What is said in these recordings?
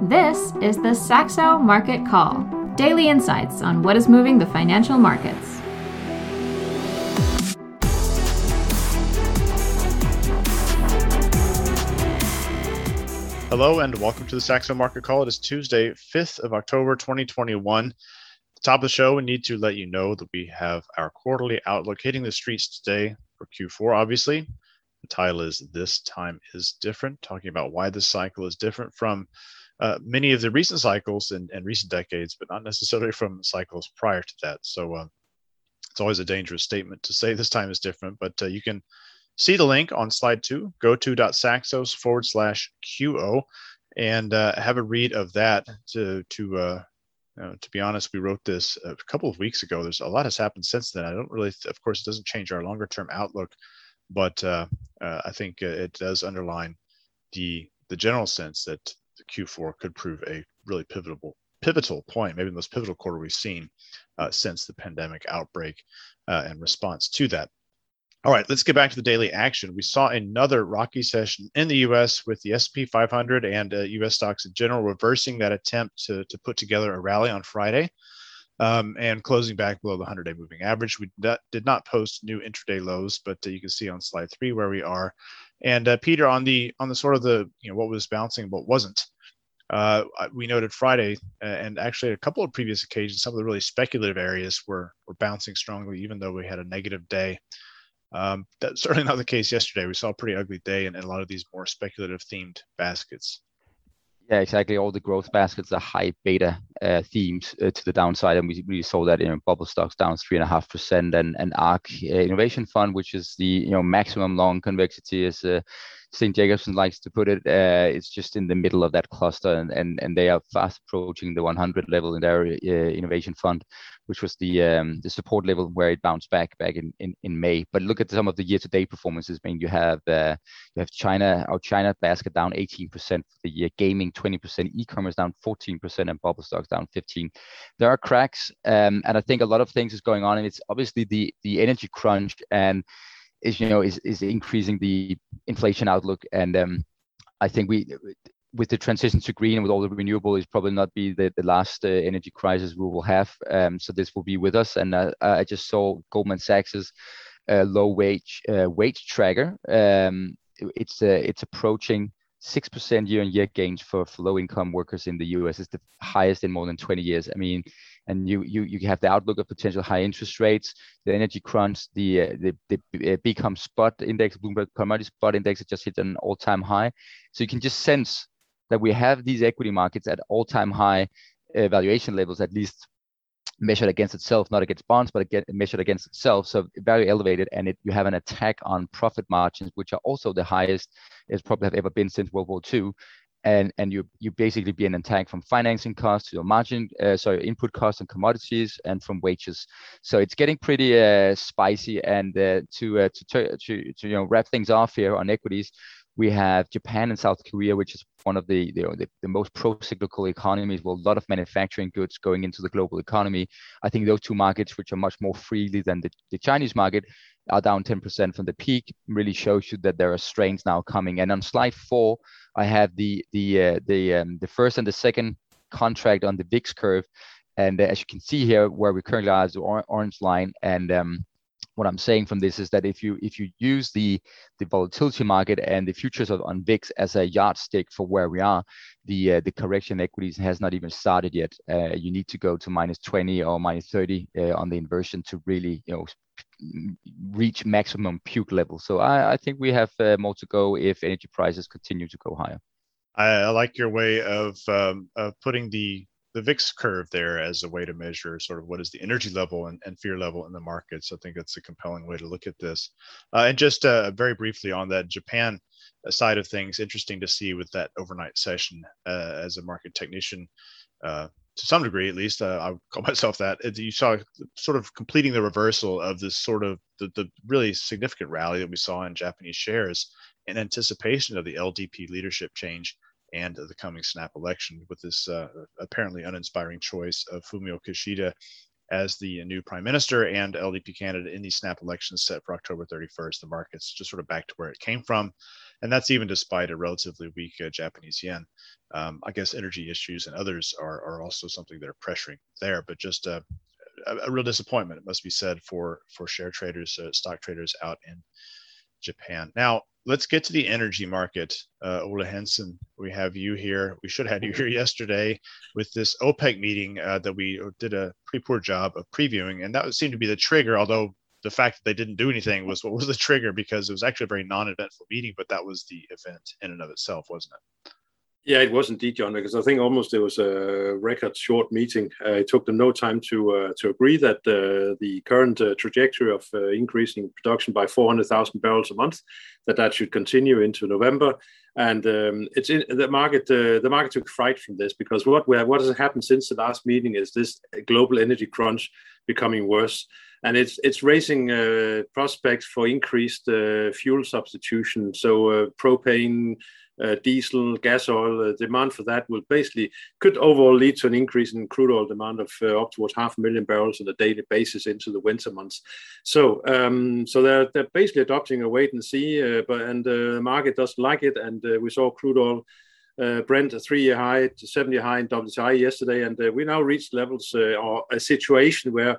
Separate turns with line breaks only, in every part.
This is the Saxo Market Call, daily insights on what is moving the financial markets.
Hello and welcome to the Saxo Market Call. It is Tuesday, 5th of October, 2021. At the top of the show, we need to let you know that we have our quarterly outlook hitting the streets today for Q4, obviously. The title is This Time is Different, talking about why this cycle is different from many of the recent cycles and recent decades, but not necessarily from cycles prior to that. So it's always a dangerous statement to say this time is different, but you can see the link on slide 2, goto.saxos/QO, and have a read of that. To be honest, we wrote this a couple of weeks ago. There's a lot has happened since then. I don't really, of course, it doesn't change our longer term outlook, but I think it does underline the general sense that the Q4 could prove a really pivotal point, maybe the most pivotal quarter we've seen since the pandemic outbreak and response to that. All right, let's get back to the daily action. We saw another rocky session in the U.S. with the S&P 500 and U.S. stocks in general reversing that attempt to put together a rally on Friday and closing back below the 100-day moving average. We did not post new intraday lows, but you can see on slide 3 where we are. And Peter, on the sort of the what was bouncing, what wasn't. We noted Friday, and actually a couple of previous occasions, some of the really speculative areas were bouncing strongly, even though we had a negative day. That's certainly not the case yesterday. We saw a pretty ugly day in a lot of these more speculative themed baskets.
Yeah, exactly. All the growth baskets are high beta themes to the downside, and we really saw that in bubble stocks down 3.5%, and ARK Innovation Fund, which is the maximum long convexity, as St. Jacobson likes to put it. It's just in the middle of that cluster, and they are fast approaching the 100 level in their innovation fund, which was the support level where it bounced back in May. But look at some of the year-to-date performances. I mean, you have China, our China basket down 18% for the year, gaming 20%, e-commerce down 14%, and bubble stocks down 15%. There are cracks, and I think a lot of things is going on, and it's obviously the energy crunch and is increasing the inflation outlook, and I think with the transition to green and with all the renewable, is probably not be the last energy crisis we will have. So this will be with us, and I just saw Goldman Sachs's low wage tracker. It's approaching 6% year-on-year gains for low-income workers in the U.S. It's the highest in more than 20 years. I mean, and you have the outlook of potential high interest rates, the energy crunch, the BCom spot index, Bloomberg Commodity Spot Index, it just hit an all-time high. So you can just sense that we have these equity markets at all-time high valuation levels, at least measured against itself, not against bonds, but measured against itself. So very elevated, and you have an attack on profit margins, which are also the highest it's probably have ever been since World War II. And you basically be an attack from financing costs to your input costs and commodities, and from wages. So it's getting pretty spicy. And to wrap things off here on equities, we have Japan and South Korea, which is one of the most pro-cyclical economies with a lot of manufacturing goods going into the global economy. I think those two markets, which are much more freely than the Chinese market, are down 10% from the peak, really shows you that there are strains now coming. And on slide 4, I have the first and the second contract on the VIX curve, and as you can see here, where we currently are is the orange line. And what I'm saying from this is that if you use the volatility market and the futures on VIX as a yardstick for where we are, the correction equities has not even started yet. You need to go to -20 or -30 on the inversion to really reach maximum puke level. So I think we have more to go if energy prices continue to go higher.
I like your way of putting the VIX curve there as a way to measure sort of what is the energy level and fear level in the markets. I think that's a compelling way to look at this. And just very briefly on that Japan side of things, interesting to see with that overnight session as a market technician, to some degree at least, I would call myself that. You saw sort of completing the reversal of this sort of the really significant rally that we saw in Japanese shares in anticipation of the LDP leadership change and the coming snap election, with this apparently uninspiring choice of Fumio Kishida as the new prime minister and LDP candidate in the snap elections set for October 31st. The market's just sort of back to where it came from. And that's even despite a relatively weak Japanese yen. I guess energy issues and others are also something that are pressuring there, but just a real disappointment, it must be said, for share traders, stock traders out in Japan. Now, let's get to the energy market. Ole Hensen, we have you here. We should have had you here yesterday with this OPEC meeting that we did a pretty poor job of previewing, and that would seem to be the trigger, although the fact that they didn't do anything was what was the trigger, because it was actually a very non-eventful meeting, but that was the event in and of itself, wasn't it?
Yeah, it was indeed, John, because I think almost it was a record short meeting. It took them no time to agree that the current trajectory of increasing production by 400,000 barrels a month, that should continue into November. And it's in the market. The market took fright from this, because what has happened since the last meeting is this global energy crunch becoming worse, and it's raising prospects for increased fuel substitution. So propane, diesel, gas oil, demand for that could overall lead to an increase in crude oil demand of up towards 500,000 barrels on a daily basis into the winter months. So they're basically adopting a wait and see, and the market doesn't like it. And we saw crude oil Brent a 3-year high to 7-year high in WTI yesterday, and we now reached levels or a situation where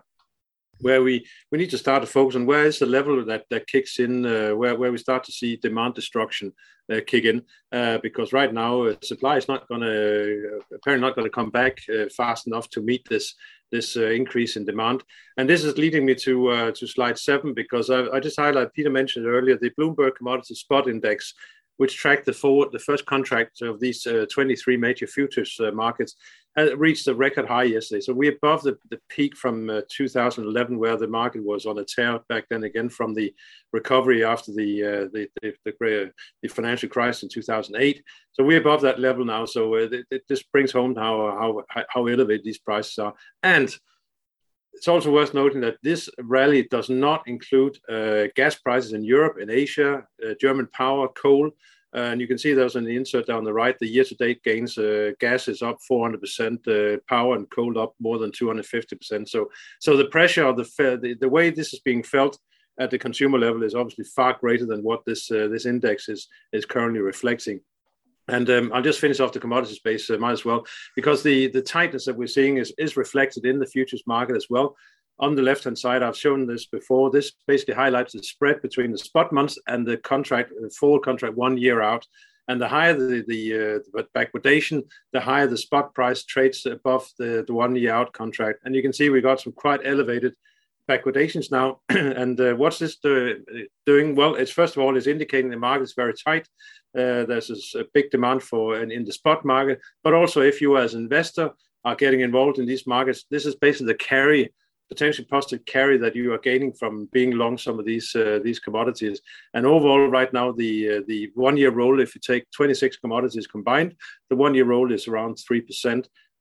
we need to start to focus on where is the level that kicks in, where we start to see demand destruction kick in, because right now supply is apparently not going to come back fast enough to meet this increase in demand. And this is leading me to slide 7, because I just highlight, Peter mentioned earlier, the Bloomberg Commodity Spot Index, which tracked the first contract of these 23 major futures markets, reached a record high yesterday. So we're above the peak from 2011, where the market was on a tear back then again from the recovery after the financial crisis in 2008. So we're above that level now. So it just brings home how elevated these prices are. And it's also worth noting that this rally does not include gas prices in Europe, in Asia, German power, coal. And you can see those in the insert down the right. The year-to-date gains, gas is up 400%, power and coal up more than 250%. So the pressure of the way this is being felt at the consumer level is obviously far greater than what this index is currently reflecting. And I'll just finish off the commodity space, might as well, because the tightness that we're seeing is reflected in the futures market as well. On the left-hand side, I've shown this before. This basically highlights the spread between the spot months and the forward contract 1 year out. And the higher the backwardation, the higher the spot price trades above the 1 year out contract. And you can see we got some quite elevated backwardations now. And what's this doing? Well, it's first of all, it's indicating the market is very tight. There's a big demand in the spot market, but also if you as an investor are getting involved in these markets, this is basically the potentially positive carry that you are gaining from being long some of these commodities. And overall, right now, the 1 year roll, if you take 26 commodities combined, the 1 year roll is around 3%.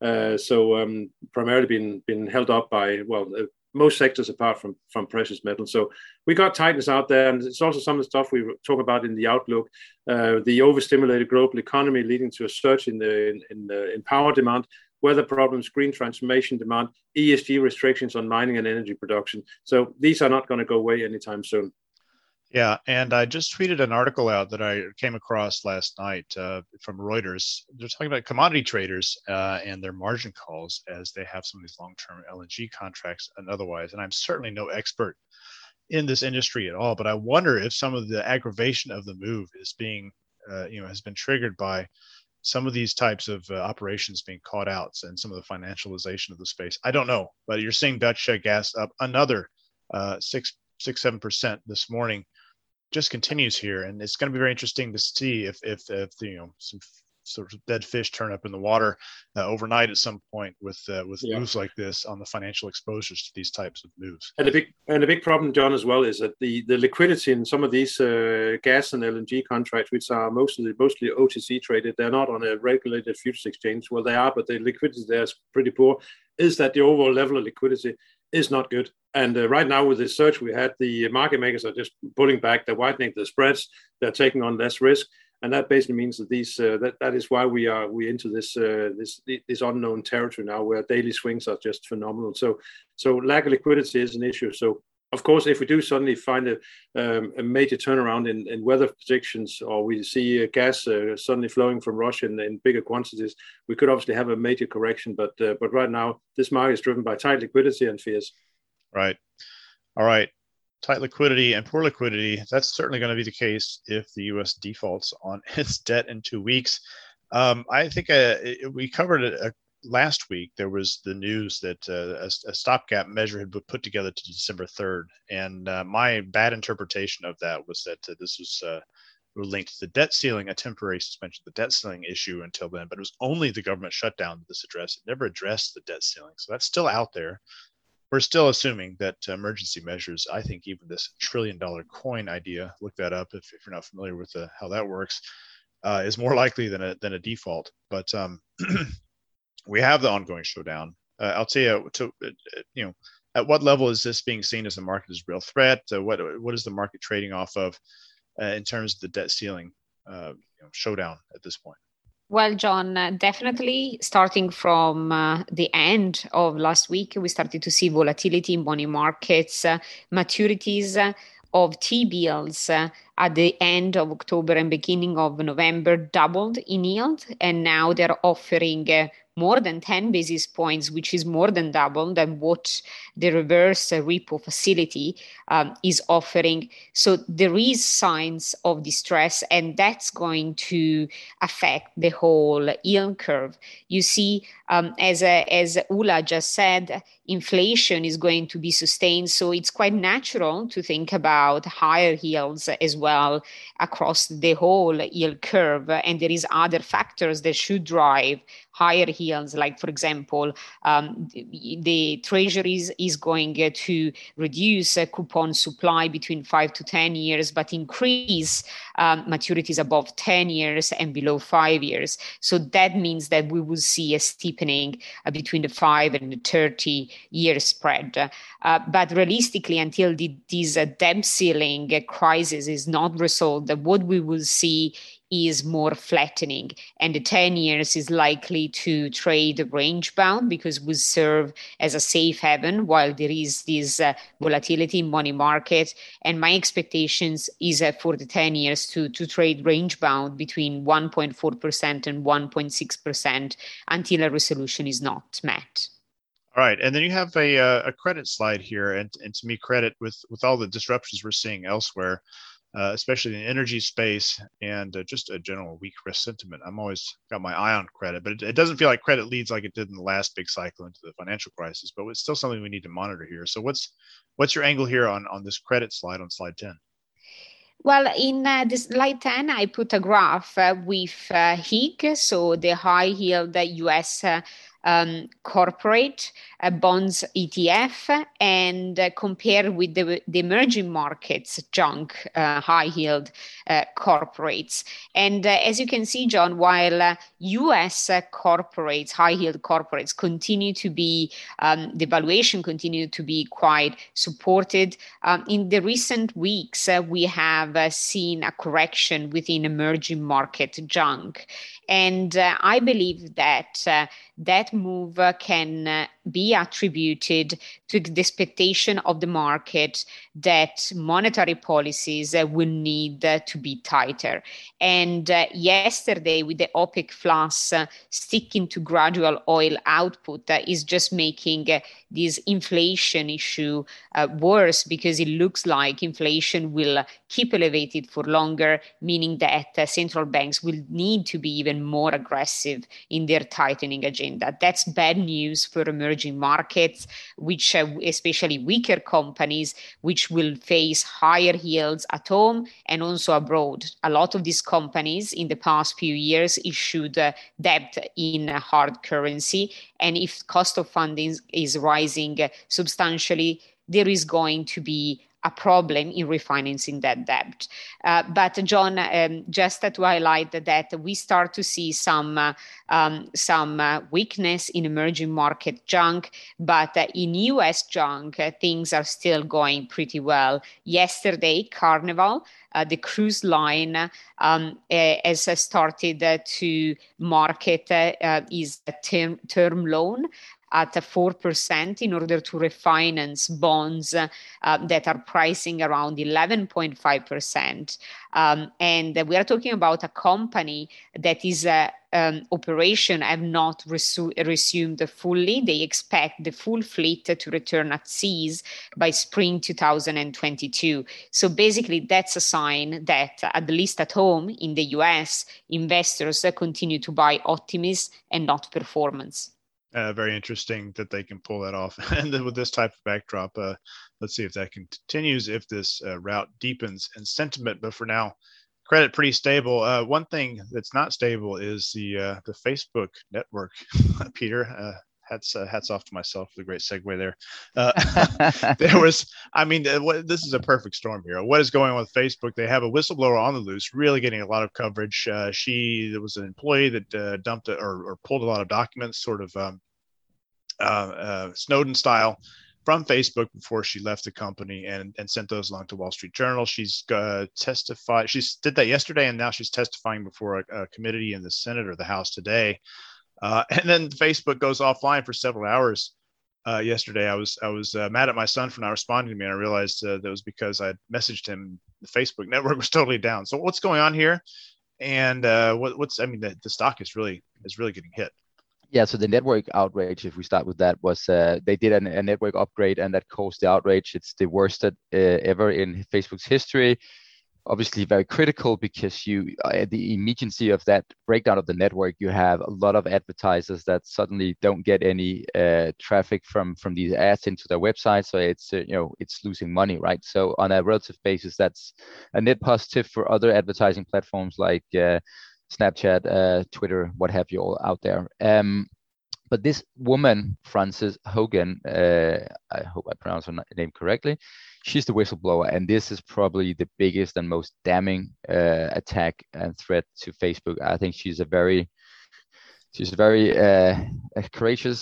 So primarily been held up by most sectors apart from precious metals. So we got tightness out there, and it's also some of the stuff we talk about in the outlook. The overstimulated global economy leading to a surge in power demand, weather problems, green transformation demand, ESG restrictions on mining and energy production. So these are not going to go away anytime soon.
Yeah, and I just tweeted an article out that I came across last night from Reuters. They're talking about commodity traders and their margin calls as they have some of these long-term LNG contracts and otherwise. And I'm certainly no expert in this industry at all, but I wonder if some of the aggravation of the move is being, has been triggered by some of these types of operations being caught out and some of the financialization of the space. I don't know, but you're seeing Dutch gas up another 6-7% this morning. Just continues here, and it's going to be very interesting to see if some sort of dead fish turn up in the water overnight at some point with moves like this on the financial exposures to these types of moves. And
the big problem, John, as well, is that the liquidity in some of these gas and LNG contracts, which are mostly OTC traded, they're not on a regulated futures exchange. Well, they are, but the liquidity there is pretty poor. Is that the overall level of liquidity is not good. And right now with the surge we had, the market makers are just pulling back, they're widening the spreads, they're taking on less risk. And that basically means that that is why we're into this unknown territory now, where daily swings are just phenomenal. So lack of liquidity is an issue. So of course, if we do suddenly find a major turnaround in weather predictions, or we see gas suddenly flowing from Russia in bigger quantities, we could obviously have a major correction. But right now, this market is driven by tight liquidity and fears.
Right. All right. Tight liquidity and poor liquidity. That's certainly going to be the case if the U.S. defaults on its debt in 2 weeks. I think we covered it last week. There was the news that a stopgap measure had been put together to December 3rd. And my bad interpretation of that was that this was linked to the debt ceiling, a temporary suspension of the debt ceiling issue until then. But it was only the government shutdown that this addressed. It never addressed the debt ceiling. So that's still out there. We're still assuming that emergency measures, I think even this $1 trillion coin idea, look that up if you're not familiar with how that works, is more likely than a default. But we have the ongoing showdown. I'll tell you, at what level is this being seen as the market as a real threat? What is the market trading off of in terms of the debt ceiling showdown at this point?
Well, John, definitely starting from the end of last week, we started to see volatility in money markets, maturities of T-bills at the end of October and beginning of November doubled in yield, and now they're offering more than 10 basis points, which is more than double than what the reverse repo facility is offering. So there is signs of distress, and that's going to affect the whole yield curve. You see, as Ulla just said, inflation is going to be sustained. So it's quite natural to think about higher yields as well across the whole yield curve. And there is other factors that should drive higher yields, like, for example, the Treasuries is going to reduce coupon supply between 5 to 10 years, but increase maturities above 10 years and below 5 years. So that means that we will see a steepening between the 5 and the 30-year spread. But realistically, until this debt ceiling crisis is not resolved, what we will see is more flattening, and the 10 years is likely to trade range bound because we serve as a safe haven while there is this volatility in money market. And my expectations is for the 10 years to trade range bound between 1.4% and 1.6% until a resolution is not met.
All right, and then you have a credit slide here, and to me, credit with all the disruptions we're seeing elsewhere, especially in the energy space and just a general weak risk sentiment. I'm always got my eye on credit, but it doesn't feel like credit leads like it did in the last big cycle into the financial crisis, but it's still something we need to monitor here. So what's your angle here on this credit slide on slide 10?
Well, in this slide 10, I put a graph with HYG, so the high yield US corporate bonds ETF, and compare with the emerging markets junk high yield corporates. And as you can see, John, while US corporates, high yield corporates continue to be, the valuation continue to be quite supported, in the recent weeks, we have seen a correction within emerging market junk. And I believe that that move can be attributed to the expectation of the market that monetary policies will need to be tighter. And yesterday, with the OPEC Plus sticking to gradual oil output, is just making this inflation issue worse, because it looks like inflation will keep elevated for longer, meaning that central banks will need to be even more aggressive in their tightening agenda. That's bad news for emerging markets, which especially weaker companies, which will face higher yields at home and also abroad. A lot of these companies in the past few years issued debt in hard currency. And if cost of funding is rising substantially, there is going to be a problem in refinancing that debt. But John, just to highlight that we start to see some weakness in emerging market junk, but in US junk, things are still going pretty well. Yesterday, Carnival, the cruise line, has started to market is a term loan at 4% in order to refinance bonds that are pricing around 11.5%. And we are talking about a company that is operation have not resumed fully. They expect the full fleet to return at seas by spring 2022. So basically, that's a sign that, at least at home in the US, investors continue to buy optimism and not performance.
Very interesting that they can pull that off. And then with this type of backdrop, let's see if that continues, if this route deepens in sentiment. But for now, credit pretty stable. One thing that's not stable is the Facebook network. Peter, hats off to myself for the great segue there. This is a perfect storm here. What is going on with Facebook? They have a whistleblower on the loose, really getting a lot of coverage. There was an employee that dumped or pulled a lot of documents, sort of Snowden style, from Facebook before she left the company, and sent those along to Wall Street Journal. She's testified. She did that yesterday, and now she's testifying before a committee in the Senate or the House today. And then Facebook goes offline for several hours. Yesterday, I was mad at my son for not responding to me, and I realized that was because I messaged him. The Facebook network was totally down. So what's going on here? And the stock is really getting hit.
Yeah, so the network outrage, if we start with that, was they did a network upgrade, and that caused the outrage. It's the worst ever in Facebook's history. Obviously very critical because the immediacy of that breakdown of the network, you have a lot of advertisers that suddenly don't get any traffic from these ads into their website. So it's losing money, right? So on a relative basis, that's a net positive for other advertising platforms like Snapchat, Twitter, what have you all out there. But this woman, Frances Haugen, I hope I pronounced her name correctly, she's the whistleblower, and this is probably the biggest and most damning attack and threat to Facebook. I think she's a very courageous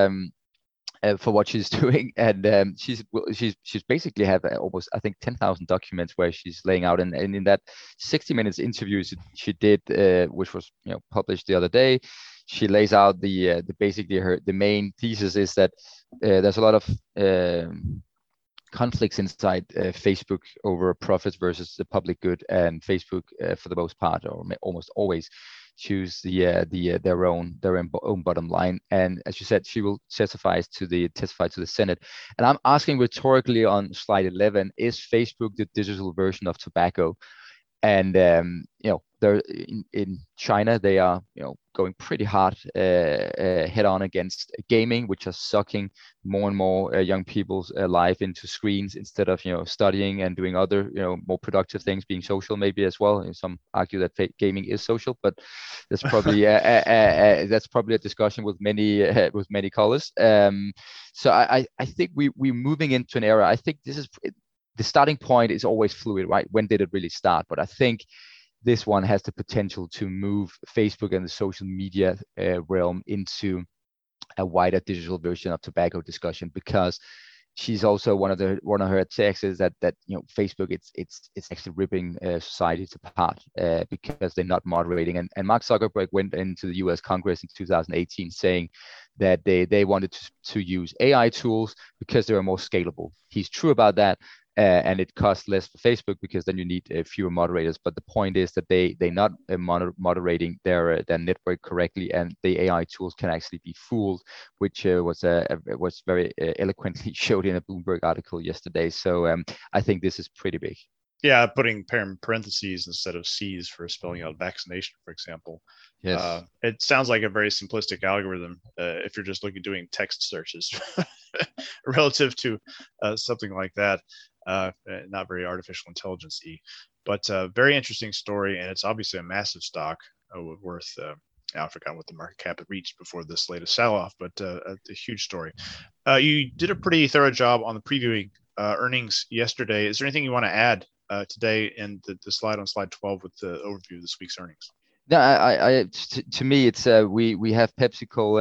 for what she's doing, and she's basically have almost, I think, 10,000 documents where she's laying out, and in that 60 minutes interview she did, which was published the other day, she lays out the main thesis is that there's a lot of conflicts inside Facebook over profits versus the public good, and Facebook, for the most part, or almost always, choose their own bottom line. And as you said, she will testify to the Senate. And I'm asking rhetorically on slide 11: is Facebook the digital version of tobacco? And they're in China, they are going pretty hard head on against gaming, which are sucking more and more young people's life into screens instead of studying and doing other more productive things, being social maybe as well. And some argue that gaming is social, but that's probably a discussion with many colors. So I think we're moving into an era. I think this is. The starting point is always fluid, right? When did it really start? But I think this one has the potential to move Facebook and the social media realm into a wider digital version of tobacco discussion, because she's also one of her attacks is that Facebook it's actually ripping societies apart because they're not moderating. And Mark Zuckerberg went into the U.S. Congress in 2018 saying that they wanted to use AI tools because they were more scalable. He's true about that. And it costs less for Facebook because then you need fewer moderators. But the point is that they're not moderating their network correctly, and the AI tools can actually be fooled, which was very eloquently showed in a Bloomberg article yesterday. So I think this is pretty big.
Yeah, putting parentheses instead of C's for spelling out vaccination, for example.
Yes.
It sounds like a very simplistic algorithm if you're just doing text searches relative to something like that. Not very artificial intelligence-y, but very interesting story, and it's obviously a massive stock worth. I forgot what the market cap had reached before this latest sell-off, but a huge story. You did a pretty thorough job on the previewing earnings yesterday. Is there anything you want to add today in the slide on slide 12 with the overview of this week's earnings?
No, to me, it's we have PepsiCo,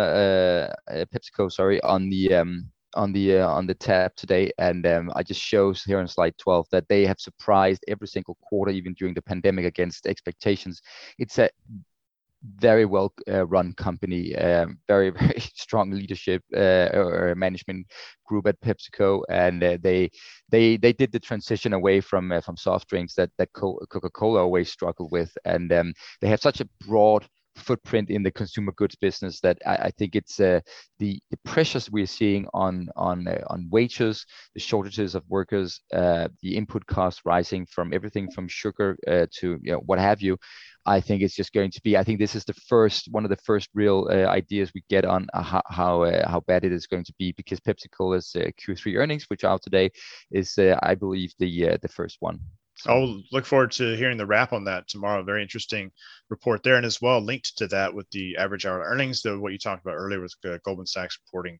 on the tab today, and I just shows here on slide 12 that they have surprised every single quarter, even during the pandemic, against expectations. It's a very well run company, very strong leadership or management group at PepsiCo, and they did the transition away from soft drinks that Coca-Cola always struggled with, and they have such a broad footprint in the consumer goods business that I think it's the pressures we're seeing on wages, the shortages of workers, the input costs rising from everything from sugar to what have you. I think it's just going to be. I think this is one of the first real ideas we get on how bad it is going to be, because PepsiCo's Q3 earnings, which are out today, is I believe the first one. So
I'll look forward to hearing the wrap on that tomorrow. Very interesting report there, and as well linked to that with the average hourly earnings, what you talked about earlier with Goldman Sachs reporting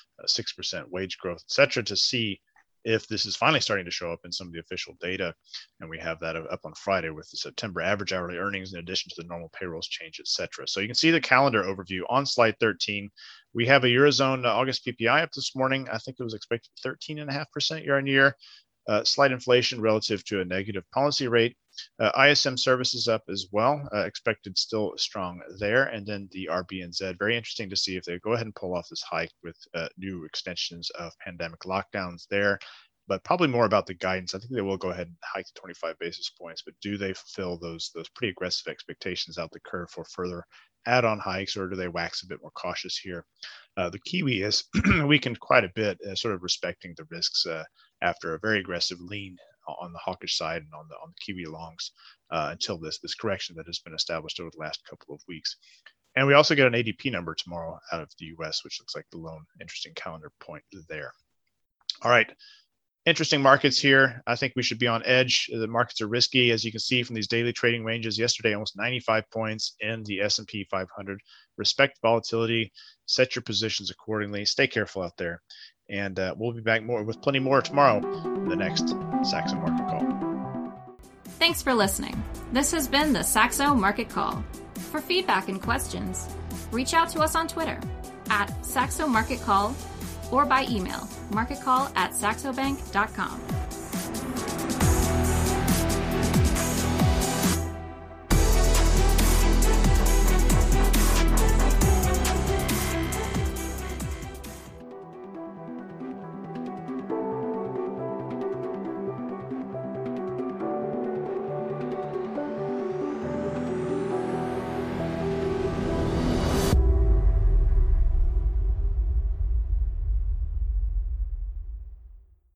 6% wage growth, etc., to see if this is finally starting to show up in some of the official data. And we have that up on Friday with the September average hourly earnings in addition to the normal payrolls change, etc. So you can see the calendar overview on slide 13. We have a Eurozone August PPI up this morning. I think it was expected 13.5% year on year. Slight inflation relative to a negative policy rate. ISM services up as well, expected still strong there. And then the RBNZ, very interesting to see if they go ahead and pull off this hike with new extensions of pandemic lockdowns there. But probably more about the guidance. I think they will go ahead and hike to 25 basis points, but do they fulfill those pretty aggressive expectations out the curve for further add-on hikes, or do they wax a bit more cautious here? The Kiwi has weakened quite a bit, sort of respecting the risks after a very aggressive lean on the hawkish side and on the Kiwi longs until this correction that has been established over the last couple of weeks. And we also get an ADP number tomorrow out of the US, which looks like the lone interesting calendar point there. All right. Interesting markets here. I think we should be on edge. The markets are risky, as you can see from these daily trading ranges. Yesterday, almost 95 points in the S&P 500. Respect volatility. Set your positions accordingly. Stay careful out there. And we'll be back with plenty more tomorrow in the next Saxo Market Call.
Thanks for listening. This has been the Saxo Market Call. For feedback and questions, reach out to us on Twitter @Saxo Market Call or by email marketcall@saxobank.com.